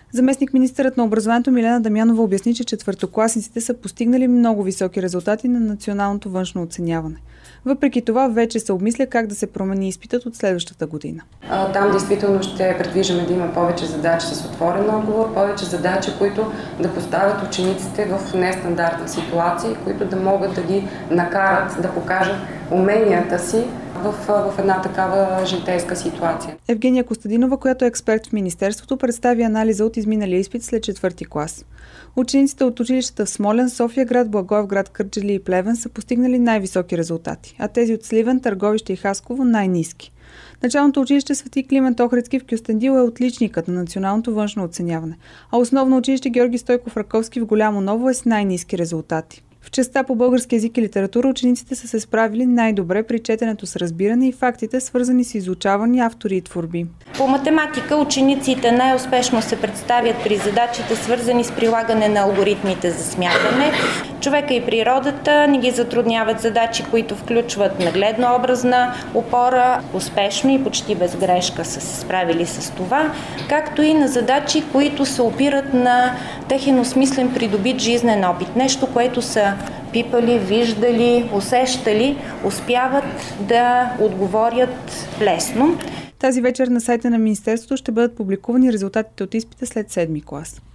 Заместник-министърът на образованието Милена Дамянова обясни, че четвъртокласниците са постигнали много високи резултати на националното външно оценяване. Въпреки това, вече се обмисля как да се промени изпитът от следващата година. Там действително ще предвиждаме да има повече задачи с отворен отговор, повече задачи, които да поставят учениците в нестандартна ситуация, които да могат да ги накарат да покажат уменията си в една такава житейска ситуация. Евгения Костадинова, която е експерт в Министерството, представи анализа от изминалия изпит след 4-ти клас. Учениците от училищата в Смолян, София-град, Благоевград, Кърджали и Плевен са постигнали най-високи резултати, а тези от Сливен, Търговище и Хасково най-ниски. Началното училище Свети Климент Охридски в Кюстендил е отличникът на националното външно оценяване, а основно училище Георги Стойков Раковски в Голямо Ново е с най-ниски резултати. В частта по български език и литература учениците са се справили най-добре при четенето с разбиране и фактите, свързани с изучавани автори и творби. По математика учениците най-успешно се представят при задачите, свързани с прилагане на алгоритмите за смятане. Човека и природата не ги затрудняват задачи, които включват нагледно-образна опора. Успешно и почти без грешка са се справили с това, както и на задачи, които се опират на техен осмислен придобит жизнен опит. Нещо, което са пипали, виждали, усещали, успяват да отговорят лесно. Тази вечер на сайта на Министерството ще бъдат публикувани резултатите от изпита след 7-ми клас.